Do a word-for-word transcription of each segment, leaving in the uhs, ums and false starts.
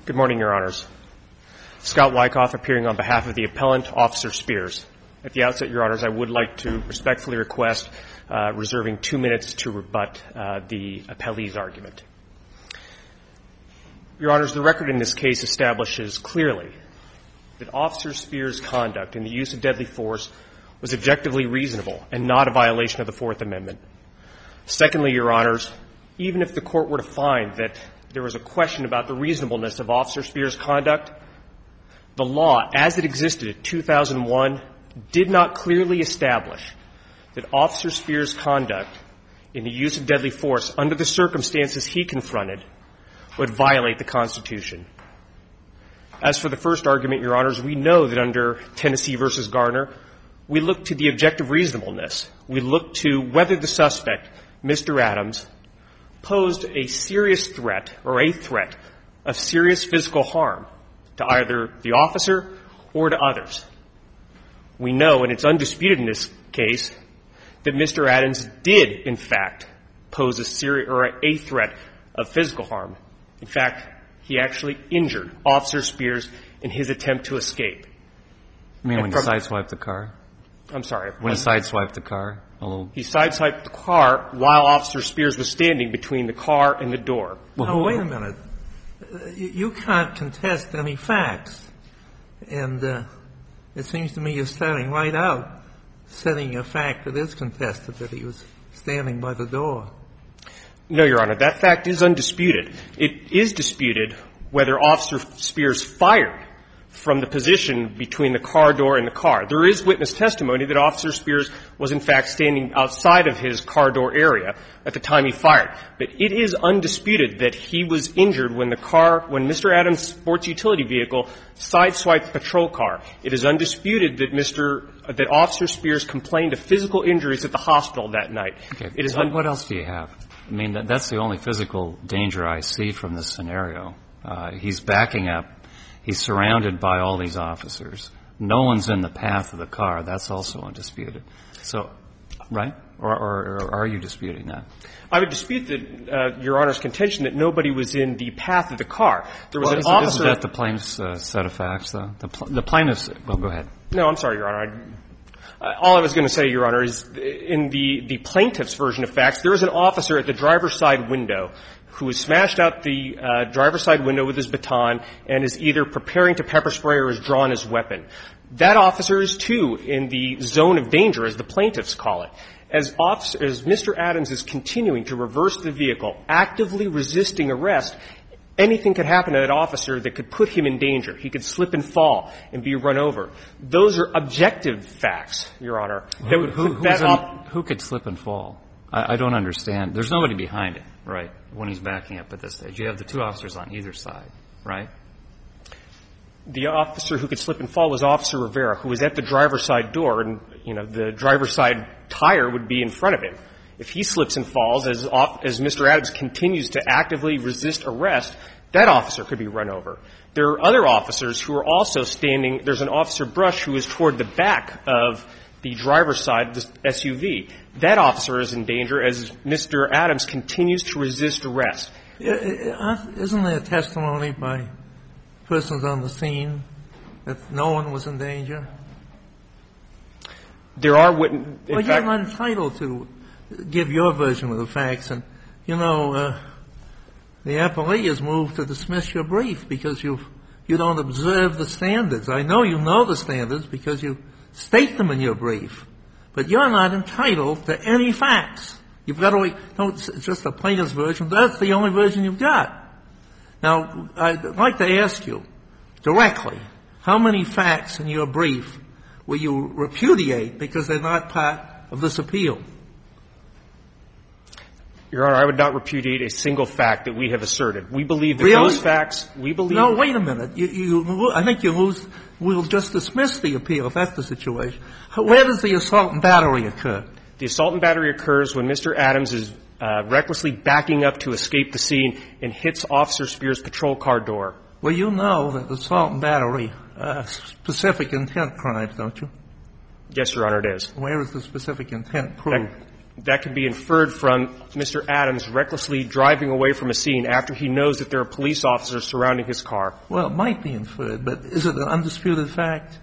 Good morning, Your Honors. Scott Wyckoff appearing on behalf of the appellant, Officer Spears. At the outset, Your Honors, I would like to respectfully request uh, reserving two minutes to rebut uh, the appellee's argument. Your Honors, the record in this case establishes clearly that Officer Spears' conduct in the use of deadly force was objectively reasonable and not a violation of the Fourth Amendment. Secondly, Your Honors, even if the Court were to find that there was a question about the reasonableness of Officer Spears' conduct, the law, as it existed in two thousand one, did not clearly establish that Officer Spears' conduct in the use of deadly force under the circumstances he confronted would violate the Constitution. As for the first argument, Your Honors, we know that under Tennessee v. Garner, we look to the objective reasonableness. We look to whether the suspect, Mister Adams, posed a serious threat or a threat of serious physical harm to either the officer or to others. We know, and it's undisputed in this case, that Mister Adams did, in fact, pose a serious or a threat of physical harm. In fact, he actually injured Officer Spears in his attempt to escape. You mean and when he sideswiped the car? I'm sorry. When he sideswiped the car? A little... He sideswiped the car while Officer Spears was standing between the car and the door. Well, now, wait a minute. You can't contest any facts. And uh, it seems to me you're starting right out, setting a fact that is contested, that he was standing by the door. No, Your Honor. That fact is undisputed. It is disputed whether Officer Spears fired from the position between the car door and the car. There is witness testimony that Officer Spears was, in fact, standing outside of his car door area at the time he fired. But it is undisputed that he was injured when the car, when Mister Adams' sports utility vehicle sideswiped the patrol car. It is undisputed that Mister that Officer Spears complained of physical injuries at the hospital that night. Okay. It is what, un- what else do you have? I mean, that, that's the only physical danger I see from this scenario. Uh, he's backing up. He's surrounded by all these officers. No one's in the path of the car. That's also undisputed. So, right? Or, or, or are you disputing that? I would dispute that, uh, Your Honor's contention that nobody was in the path of the car. There was well, an isn't, officer. Isn't that the plaintiff's uh, set of facts, though? The, pl- the plaintiff's. Well, go ahead. No, I'm sorry, Your Honor. I, uh, all I was going to say, Your Honor, is in the, the plaintiff's version of facts, there was an officer at the driver's side window who has smashed out the uh, driver's side window with his baton and is either preparing to pepper spray or has drawn his weapon. That officer is, too, in the zone of danger, as the plaintiffs call it. As, officer, as Mister Adams is continuing to reverse the vehicle, actively resisting arrest, anything could happen to that officer that could put him in danger. He could slip and fall and be run over. Those are objective facts, Your Honor. That would who, put that in, op- who could slip and fall? I, I don't understand. There's nobody behind it, right, when he's backing up at this stage. You have the two officers on either side, right? The officer who could slip and fall was Officer Rivera, who was at the driver's side door, and, you know, the driver's side tire would be in front of him. If he slips and falls, as, as Mister Adams continues to actively resist arrest, that officer could be run over. There are other officers who are also standing. There's an Officer Brush who is toward the back of the driver's side of the S U V. That officer is in danger as Mister Adams continues to resist arrest. Isn't there testimony by persons on the scene that no one was in danger? There are witnesses. Well, you're not entitled to give your version of the facts. And, you know, uh, the appellee has moved to dismiss your brief because you you don't observe the standards. I know you know the standards because you state them in your brief. But you're not entitled to any facts. You've got to – no, it's just a plaintiff's version. That's the only version you've got. Now, I'd like to ask you directly, how many facts in your brief will you repudiate because they're not part of this appeal? Your Honor, I would not repudiate a single fact that we have asserted. We believe that really? those facts – we believe – No, wait a minute. You, you, I think you lose – we'll just dismiss the appeal if that's the situation. Where does the assault and battery occur? The assault and battery occurs when Mister Adams is uh, recklessly backing up to escape the scene and hits Officer Spears' patrol car door. Well, you know that assault and battery are specific intent crimes, don't you? Yes, Your Honor, it is. Where is the specific intent proved? that can be inferred from Mister Adams recklessly driving away from a scene after he knows that there are police officers surrounding his car. Well, it might be inferred, but is it an undisputed fact?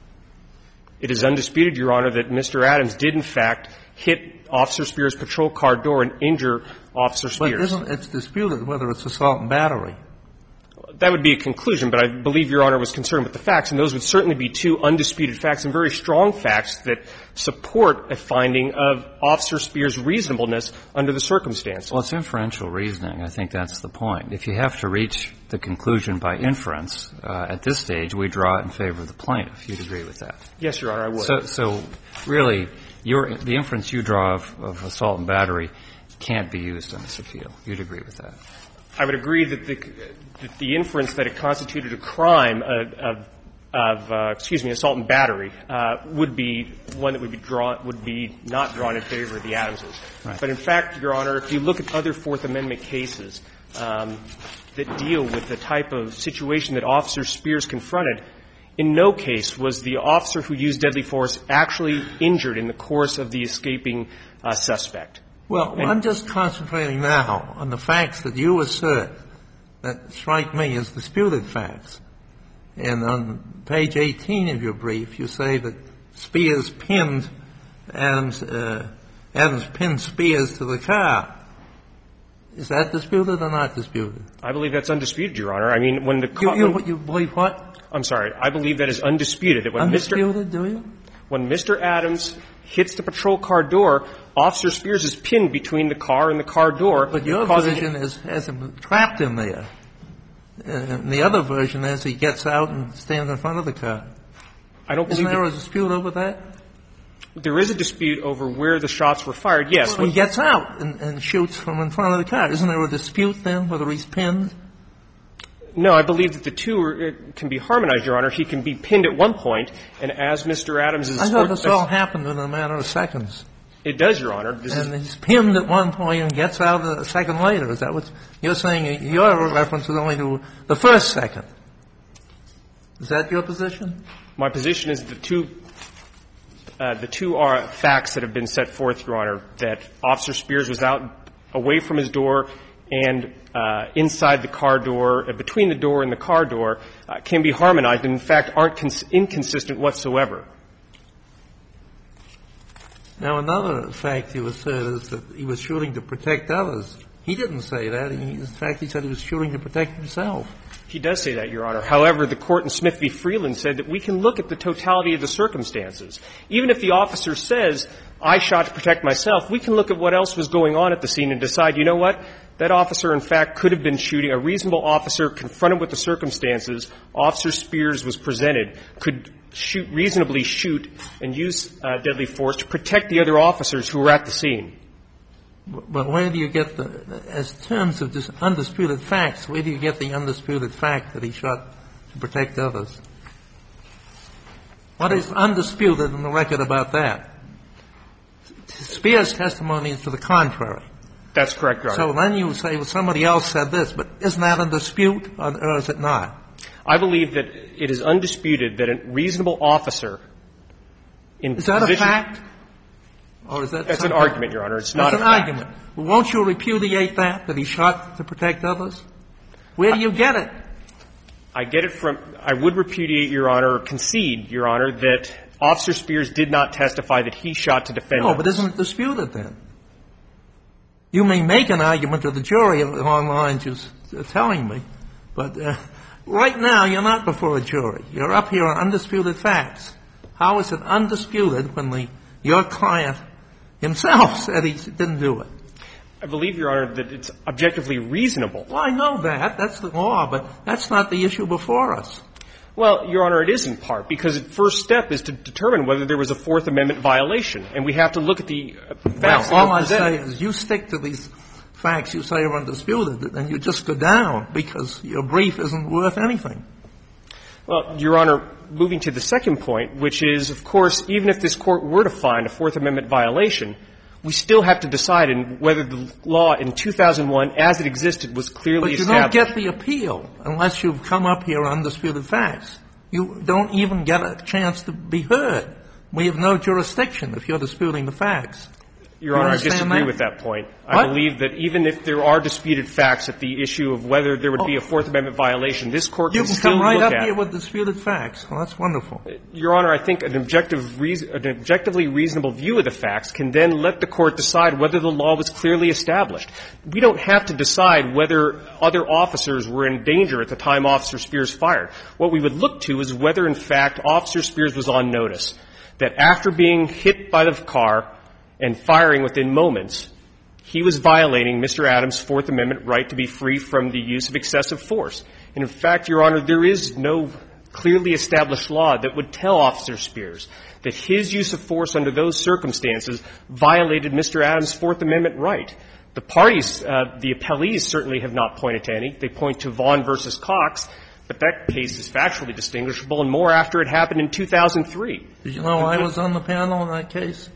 It is undisputed, Your Honor, that Mister Adams did, in fact, hit Officer Spears' patrol car door and injure Officer Spears. But isn't it disputed whether it's assault and battery? That would be a conclusion, but I believe Your Honor was concerned with the facts, and those would certainly be two undisputed facts and very strong facts that support a finding of Officer Spears' reasonableness under the circumstances. Well, it's inferential reasoning. I think that's the point. If you have to reach the conclusion by inference, uh, at this stage, we draw it in favor of the plaintiff. You'd agree with that? Yes, Your Honor, I would. So, so really, your, the inference you draw of, of assault and battery can't be used on this appeal. You'd agree with that? I would agree that the, that the inference that it constituted a crime of, of, of uh, excuse me, assault and battery uh, would be one that would be drawn, would be not drawn in favor of the Adamses. Right. But in fact, Your Honor, if you look at other Fourth Amendment cases um, that deal with the type of situation that Officer Spears confronted, in no case was the officer who used deadly force actually injured in the course of the escaping uh, suspect. Well, and I'm just concentrating now on the facts that you assert that strike me as disputed facts. And on page eighteen of your brief, you say that Spears pinned Adams, uh, Adams pinned Spears to the car. Is that disputed or not disputed? I believe that's undisputed, Your Honor. I mean, when the you, you, you believe what? I'm sorry. I believe that is undisputed. That when undisputed, Mister do you? When Mister Adams hits the patrol car door, Officer Spears is pinned between the car and the car door. But your version is, has him trapped in there. And the other version is he gets out and stands in front of the car. I don't believe Isn't there a dispute over that? There is a dispute over where the shots were fired, yes. Well, he gets out and, and shoots from in front of the car. Isn't there a dispute then whether he's pinned? No, I believe that the two are, can be harmonized, Your Honor. He can be pinned at one point, and as Mister Adams is... I thought this all happened in a matter of seconds. It does, Your Honor. This and is, he's pinned at one point and gets out a second later. Is that what you're saying? Your reference is only to the first second. Is that your position? My position is the two, uh, the two are facts that have been set forth, Your Honor, that Officer Spears was out away from his door and uh, inside the car door, uh, between the door and the car door, uh, can be harmonized and, in fact, aren't cons- inconsistent whatsoever. Now, another fact you assert is that he was shooting to protect others. He didn't say that. He, in fact, he said he was shooting to protect himself. He does say that, Your Honor. However, the court in Smith v. Freeland said that we can look at the totality of the circumstances. Even if the officer says, I shot to protect myself, we can look at what else was going on at the scene and decide, you know what, that officer, in fact, could have been shooting. A reasonable officer confronted with the circumstances, Officer Spears was presented, could shoot, reasonably shoot and use uh, deadly force to protect the other officers who were at the scene. But where do you get the, as terms of just undisputed facts, where do you get the undisputed fact that he shot to protect others? What is undisputed in the record about that? Spears' testimony is to the contrary. That's correct, Your Honor. So then you say, well, somebody else said this, but isn't that in dispute, or is it not? I believe that it is undisputed that a reasonable officer in Is that position, a fact? Or is that That's an something? argument, Your Honor. It's not That's a an fact. argument. Well, won't you repudiate that, that he shot to protect others? Where do you get it? I get it from – I would repudiate, Your Honor, or concede, Your Honor, that Officer Spears did not testify that he shot to defend No, others. but isn't it disputed then? You may make an argument to the jury along the lines you're telling me, but uh, right now you're not before a jury. You're up here on undisputed facts. How is it undisputed when the your client himself said he didn't do it? I believe, Your Honor, that it's objectively reasonable. Well, I know that. That's the law, but that's not the issue before us. Well, Your Honor, it is in part, because the first step is to determine whether there was a Fourth Amendment violation, and we have to look at the facts. Well, all I presented. say is you stick to these facts you say are undisputed, and you just go down because your brief isn't worth anything. Well, Your Honor, moving to the second point, which is, of course, even if this Court were to find a Fourth Amendment violation, we still have to decide in whether the law in two thousand one, as it existed, was clearly established. But you don't get the appeal unless you've come up here on undisputed facts. You don't even get a chance to be heard. We have no jurisdiction if you're disputing the facts. Your Honor, I disagree with that point. I believe that even if there are disputed facts at the issue of whether there would be a Fourth Amendment violation, this Court can still look at. You can come right up here with disputed facts. Well, that's wonderful. Your Honor, I think an objective, an objectively reasonable view of the facts can then let the Court decide whether the law was clearly established. We don't have to decide whether other officers were in danger at the time Officer Spears fired. What we would look to is whether, in fact, Officer Spears was on notice, that after being hit by the car and firing within moments, he was violating Mister Adams' Fourth Amendment right to be free from the use of excessive force. And, in fact, Your Honor, there is no clearly established law that would tell Officer Spears that his use of force under those circumstances violated Mister Adams' Fourth Amendment right. The parties, uh, the appellees certainly have not pointed to any. They point to Vaughn versus Cox, but that case is factually distinguishable, and more after it happened in two thousand three. Did you know I was on the panel in that case?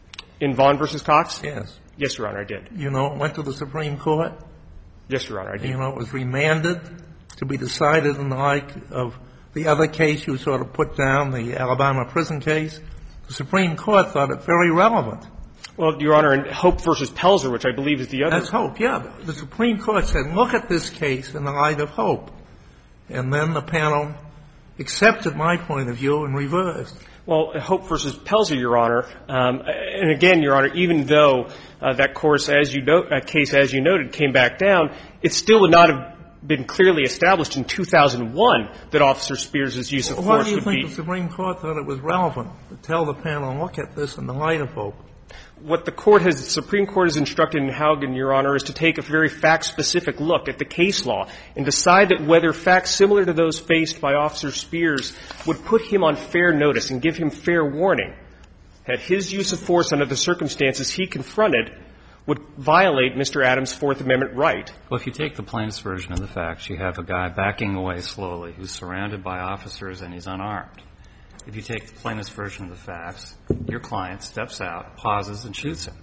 In Vaughn versus Cox? Yes. Yes, Your Honor, I did. You know it went to the Supreme Court? Yes, Your Honor, I did. You know it was remanded to be decided in the like of the other case you sort of put down, the Alabama prison case. The Supreme Court thought it very relevant. Well, Your Honor, in Hope versus Pelzer, which I believe is the other. That's Hope, yeah. The Supreme Court said, look at this case in the light of Hope. And then the panel accepted my point of view and reversed. Well, Hope versus Pelzer, Your Honor, um, and again, Your Honor, even though uh, that course, as you know, uh, case, as you noted, came back down, it still would not have been clearly established in two thousand one that Officer Spears' use of well, force why do you would think be. The Supreme Court thought it was relevant to tell the panel, look at this in the light of Hope? What the court has, the Supreme Court has instructed in Haugen, Your Honor, is to take a very fact-specific look at the case law and decide that whether facts similar to those faced by Officer Spears would put him on fair notice and give him fair warning that his use of force under the circumstances he confronted would violate Mister Adams' Fourth Amendment right. Well, if you take the plaintiff's version of the facts, you have a guy backing away slowly who's surrounded by officers and he's unarmed. If you take the plaintiff's version of the facts, your client steps out, pauses, and shoots him.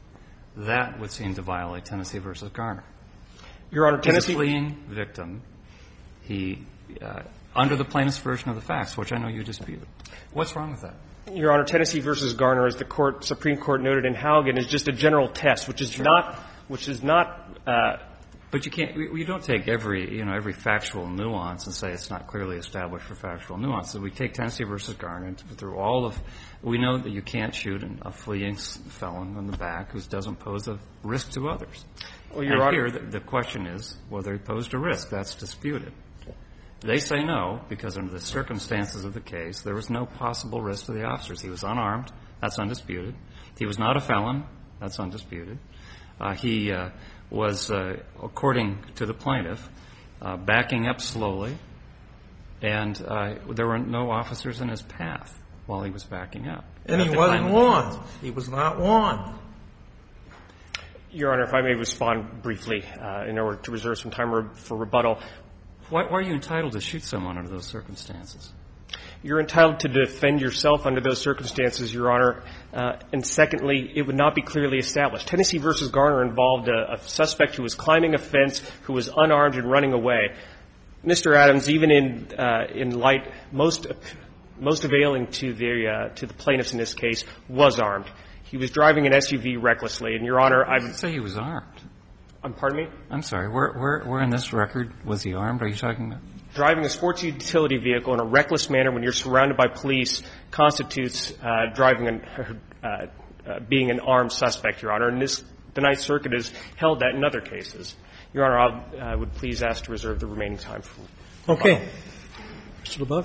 That would seem to violate Tennessee versus Garner. Your Honor, Tennessee. He's a fleeing victim. He, uh, under the plaintiff's version of the facts, which I know you dispute. What's wrong with that? Your Honor, Tennessee versus Garner, as the court, Supreme Court noted in Haugen, is just a general test, which is sure. not, which is not, uh, But you can't, you don't take every, you know, every factual nuance and say it's not clearly established for factual nuance. So we take Tennessee versus Garner and through all of, we know that you can't shoot a fleeing felon on the back who doesn't pose a risk to others. Well, Your and Honor, here the, the question is whether he posed a risk. That's disputed. They say no, because under the circumstances of the case, there was no possible risk to the officers. He was unarmed. That's undisputed. He was not a felon. That's undisputed. Uh, he, uh, was, uh, according to the plaintiff, uh, backing up slowly, and uh, there were no officers in his path while he was backing up. And he wasn't warned. He was not warned. Your Honor, if I may respond briefly uh, in order to reserve some time re- for rebuttal. Why, why are you entitled to shoot someone under those circumstances? You're entitled to defend yourself under those circumstances, Your Honor. Uh, and secondly, it would not be clearly established. Tennessee versus Garner involved a, a suspect who was climbing a fence, who was unarmed and running away. Mister Adams, even in uh, in light most most availing to the uh, to the plaintiffs in this case, was armed. He was driving an S U V recklessly, and Your Honor, I would say he was armed. Um, pardon me? I'm sorry. Where, where, where in this record was he armed? Are you talking about? Driving a sports utility vehicle in a reckless manner when you're surrounded by police constitutes uh, driving an, uh, uh, being an armed suspect, Your Honor. And this, the Ninth Circuit has held that in other cases. Your Honor, I uh, would please ask to reserve the remaining time for. Okay. Mister LeBeuf.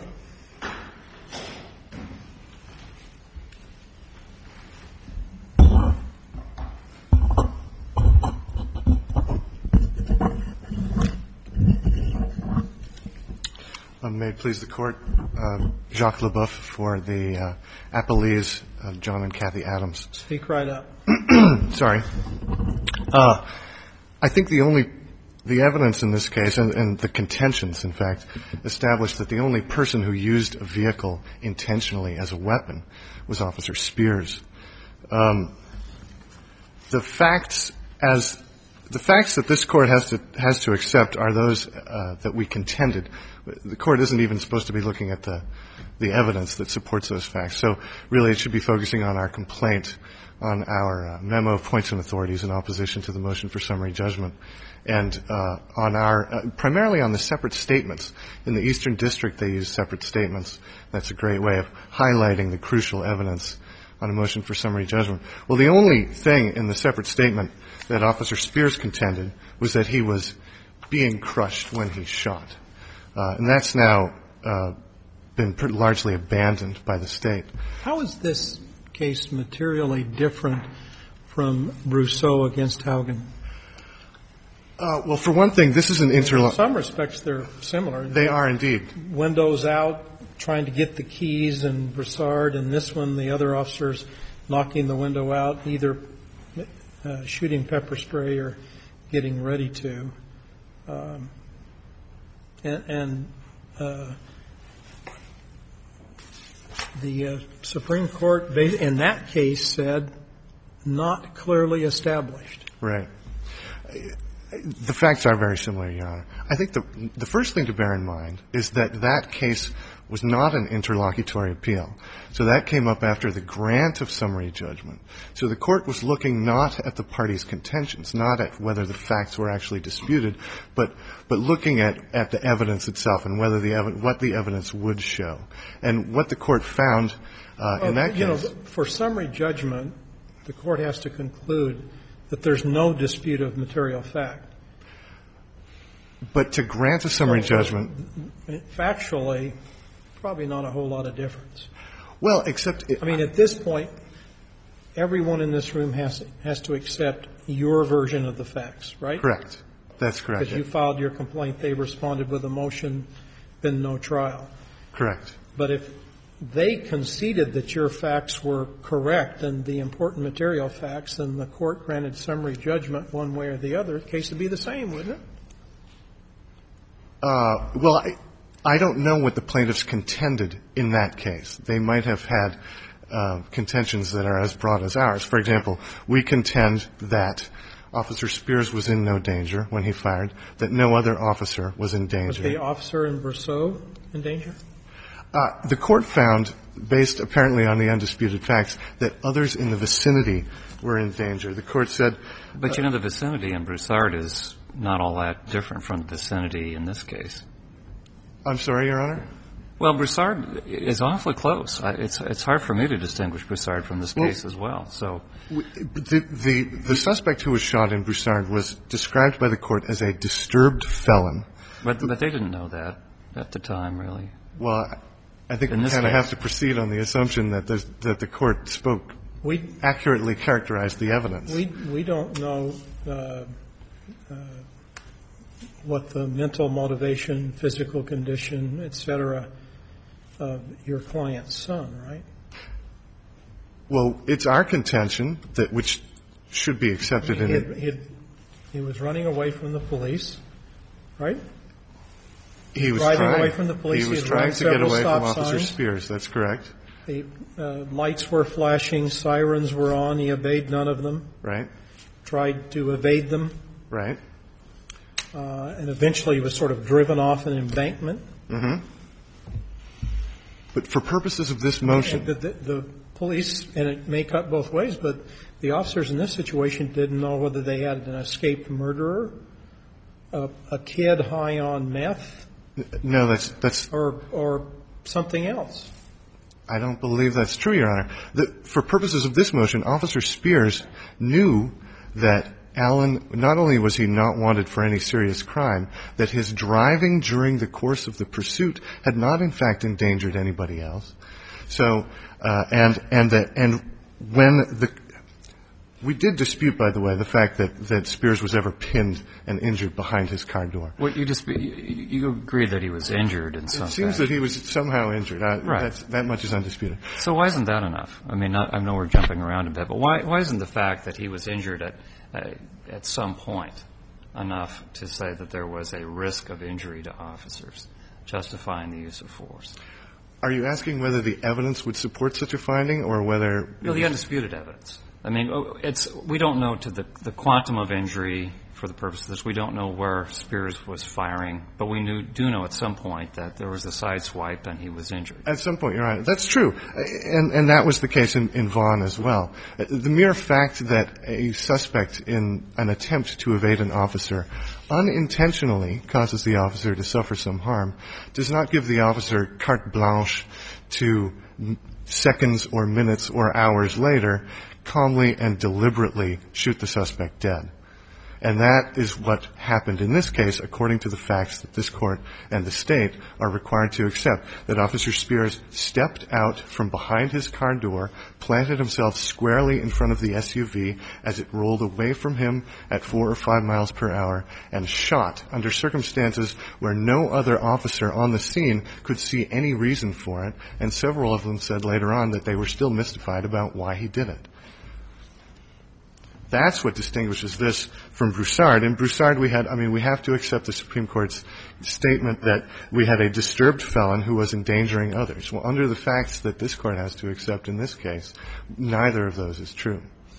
Um, may it please the Court, uh, Jacques LeBeuf for the uh, appellees, uh, John and Kathy Adams. Speak right up. Sorry. Uh, I think the only, the evidence in this case, and, and the contentions, in fact, established that the only person who used a vehicle intentionally as a weapon was Officer Spears. Um, the facts as the facts that this Court has to has to accept are those uh, that we contended. The Court isn't even supposed to be looking at the the evidence that supports those facts. So really it should be focusing on our complaint, on our uh, memo of points and authorities in opposition to the motion for summary judgment, and uh, on our uh, primarily on the separate statements. In the Eastern District, they use separate statements. That's a great way of highlighting the crucial evidence on a motion for summary judgment. Well, the only thing in the separate statement that Officer Spears contended was that he was being crushed when he shot. Uh, and that's now uh, been largely abandoned by the State. How is this case materially different from Brousseau against Haugen? Uh, well, for one thing, this is an interlock. In some respects, they're similar. They are indeed. Windows out, trying to get the keys, and Broussard, and this one, the other officers knocking the window out, either uh, shooting pepper spray or getting ready to. Um, and and uh, the uh, Supreme Court, in that case, said not clearly established. Right. The facts are very similar, Your Honor. I think the the first thing to bear in mind is that that case was not an interlocutory appeal. So that came up after the grant of summary judgment. So the Court was looking not at the parties' contentions, not at whether the facts were actually disputed, but but looking at, at the evidence itself and whether the ev- what the evidence would show. And what the Court found uh, well, in that you case. know, for summary judgment, the Court has to conclude that there's no dispute of material fact. But to grant a summary so, judgment. Factually, probably not a whole lot of difference. Well, except. It, I mean, at this point, everyone in this room has has to accept your version of the facts, right? Correct. That's correct. Because you filed your complaint, they responded with a motion, been no trial. Correct. But if they conceded that your facts were correct and the important material facts, and the Court granted summary judgment one way or the other, the case would be the same, wouldn't it? Uh, well, I, I don't know what the plaintiffs contended in that case. They might have had uh, contentions that are as broad as ours. For example, we contend that Officer Spears was in no danger when he fired, that no other officer was in danger. Was the officer in Brousseau in danger? Uh, the Court found, based apparently on the undisputed facts, that others in the vicinity were in danger. The Court said. But, you know, the vicinity in Broussard is not all that different from the vicinity in this case. I'm sorry, Your Honor? Well, Broussard is awfully close. It's it's hard for me to distinguish Broussard from this well, case as well. So the, the the suspect who was shot in Broussard was described by the Court as a disturbed felon. But but they didn't know that at the time, really. Well, I think in we kind of case. have to proceed on the assumption that there's, that the Court spoke we accurately characterized the evidence. We we don't know uh, uh, what the mental motivation, physical condition, et cetera, of your client's son, right? Well, it's our contention that which should be accepted he, in had, it. he, had, he was running away from the police, right? He was Driving trying, away from the police. He was he trying to get away from Officer signs. Spears. That's correct. The uh, lights were flashing, sirens were on. He obeyed none of them. Right. Tried to evade them. Right. Uh, and eventually he was sort of driven off an embankment. Mm-hmm. But for purposes of this motion. The, the, the police, and it may cut both ways, but the officers in this situation didn't know whether they had an escaped murderer, a, a kid high on meth. No, that's that's. Or or something else. I don't believe that's true, Your Honor. The, for purposes of this motion, Officer Spears knew that Allen, not only was he not wanted for any serious crime, that his driving during the course of the pursuit had not, in fact, endangered anybody else. So, uh, and and that and when the we did dispute, by the way, the fact that, that Spears was ever pinned and injured behind his car door. Well, you just you, you agreed that he was injured in some It seems fashion. that he was somehow injured. Uh, right. That's, that much is undisputed. So why isn't that enough? I mean, not, I know we're jumping around a bit, but why why isn't the fact that he was injured at uh, at some point enough to say that there was a risk of injury to officers justifying the use of force? Are you asking whether the evidence would support such a finding or whether... No, the undisputed evidence. I mean, it's we don't know to the the quantum of injury for the purpose of this. We don't know where Spears was firing, but we knew, do know at some point that there was a side swipe and he was injured. At some point, you're right. That's true. And, and that was the case in, in Vaughn as well. The mere fact that a suspect in an attempt to evade an officer unintentionally causes the officer to suffer some harm does not give the officer carte blanche to seconds or minutes or hours later calmly and deliberately shoot the suspect dead. And that is what happened in this case, according to the facts that this Court and the State are required to accept, that Officer Spears stepped out from behind his car door, planted himself squarely in front of the S U V as it rolled away from him at four or five miles per hour, and shot under circumstances where no other officer on the scene could see any reason for it, and several of them said later on that they were still mystified about why he did it. That's what distinguishes this from Broussard. In Broussard, we had, I mean, we have to accept the Supreme Court's statement that we had a disturbed felon who was endangering others. Well, under the facts that this Court has to accept in this case, neither of those is true.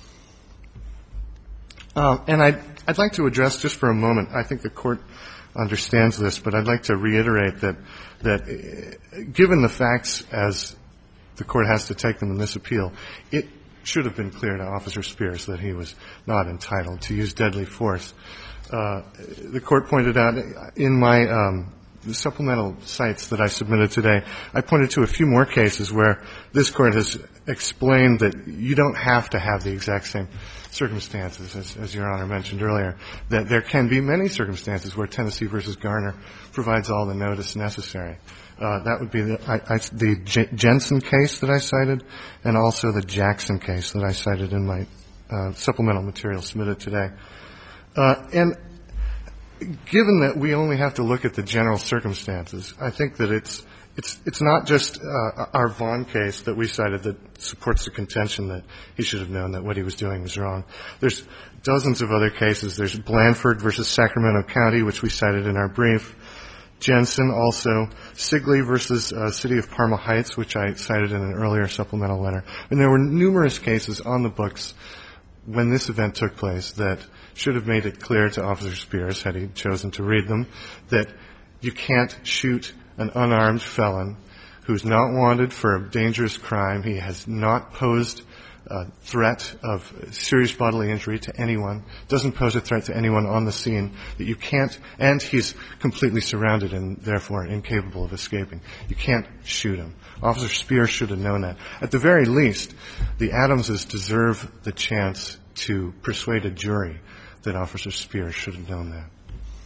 Uh, and I'd, I'd like to address just for a moment, I think the Court understands this, but I'd like to reiterate that, that uh, given the facts as the Court has to take them in this appeal, it should have been clear to Officer Spears that he was not entitled to use deadly force. Uh, the Court pointed out in my um, supplemental cites that I submitted today, I pointed to a few more cases where this Court has explained that you don't have to have the exact same circumstances, as, as Your Honor mentioned earlier, that there can be many circumstances where Tennessee versus Garner provides all the notice necessary. Uh, that would be the, I, I, the J- Jensen case that I cited, and also the Jackson case that I cited in my uh, supplemental material submitted today. Uh, and given that we only have to look at the general circumstances, I think that it's it's it's not just uh, our Vaughn case that we cited that supports the contention that he should have known that what he was doing was wrong. There's dozens of other cases. There's Blandford versus Sacramento County, which we cited in our brief. Jensen, also Sigley versus uh, City of Parma Heights, which I cited in an earlier supplemental letter. And there were numerous cases on the books when this event took place that should have made it clear to Officer Spears, had he chosen to read them, that you can't shoot an unarmed felon who's not wanted for a dangerous crime. He has not posed a threat of serious bodily injury to anyone, doesn't pose a threat to anyone on the scene, that you can't, and he's completely surrounded and therefore incapable of escaping. You can't shoot him. Officer Spears should have known that. At the very least, the Adamses deserve the chance to persuade a jury that Officer Spears should have known that.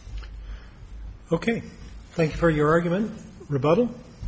Okay. Thank you for your argument. Rebuttal?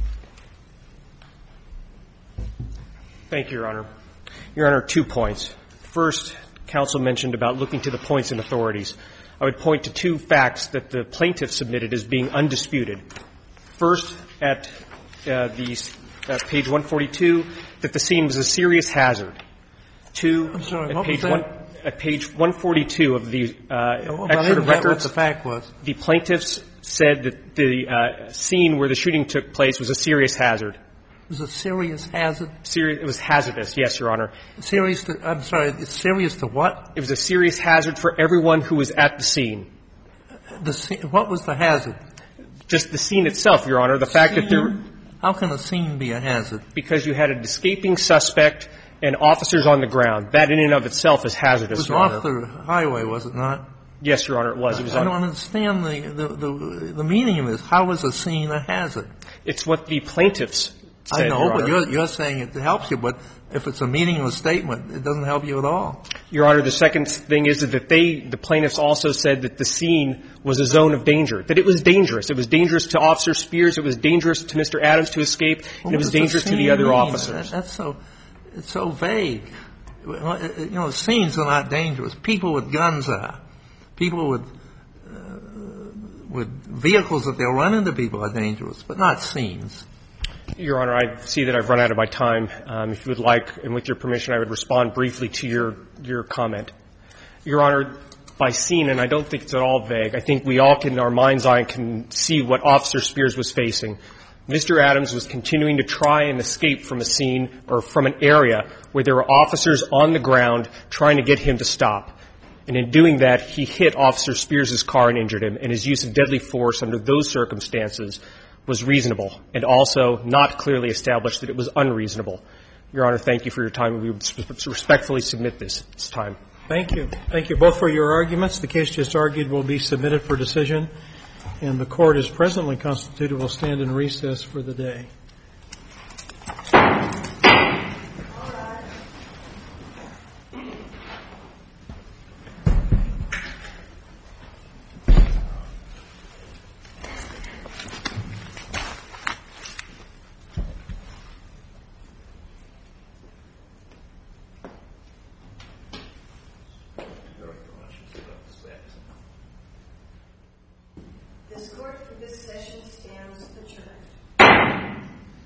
Thank you, Your Honor. Your Honor, two points. First, counsel mentioned about looking to the points and authorities. I would point to two facts that the plaintiff submitted as being undisputed. First, at uh, the uh, page one forty-two, that the scene was a serious hazard. Two, I'm sorry, at what page was one, that? At page one forty-two of the uh, well, excerpt of records, what the fact was. The plaintiffs said that the uh, scene where the shooting took place was a serious hazard. It was a serious hazard? Serious, it was hazardous, yes, Your Honor. Serious to, I'm sorry, it's serious to what? It was a serious hazard for everyone who was at the scene. The What was the hazard? Just the scene itself, Your Honor. The fact scene? that there... How can a scene be a hazard? Because you had an escaping suspect and officers on the ground. That in and of itself is hazardous, It was Your off Honor. the highway, was it not? Yes, Your Honor, it was. It was I on, don't understand the, the, the, the meaning of this. How is a scene a hazard? It's what the plaintiffs said, I know, Your but Honor. you're, you're saying it helps you, but if it's a meaningless statement, it doesn't help you at all. Your Honor, the second thing is that they, the plaintiffs also said that the scene was a zone of danger, that it was dangerous. It was dangerous to Officer Spears. It was dangerous to Mister Adams to escape, Well, and it was what does dangerous a to the scene other mean? officers. That, that's so, it's so vague. You know, scenes are not dangerous. People with guns are. People with, uh, with vehicles that they'll run into people are dangerous, but not scenes. Your Honor, I see that I've run out of my time. Um, if you would like, and with your permission, I would respond briefly to your, your comment. Your Honor, by scene, and I don't think it's at all vague, I think we all can, in our mind's eye, can see what Officer Spears was facing. Mister Adams was continuing to try and escape from a scene or from an area where there were officers on the ground trying to get him to stop. And in doing that, he hit Officer Spears' car and injured him, and his use of deadly force under those circumstances was reasonable and also not clearly established that it was unreasonable. Your Honor, thank you for your time. We would respectfully submit this. It's time. Thank you. Thank you both for your arguments. The case just argued will be submitted for decision, and the Court is presently constituted will stand in recess for the day. This Court for this session stands adjourned.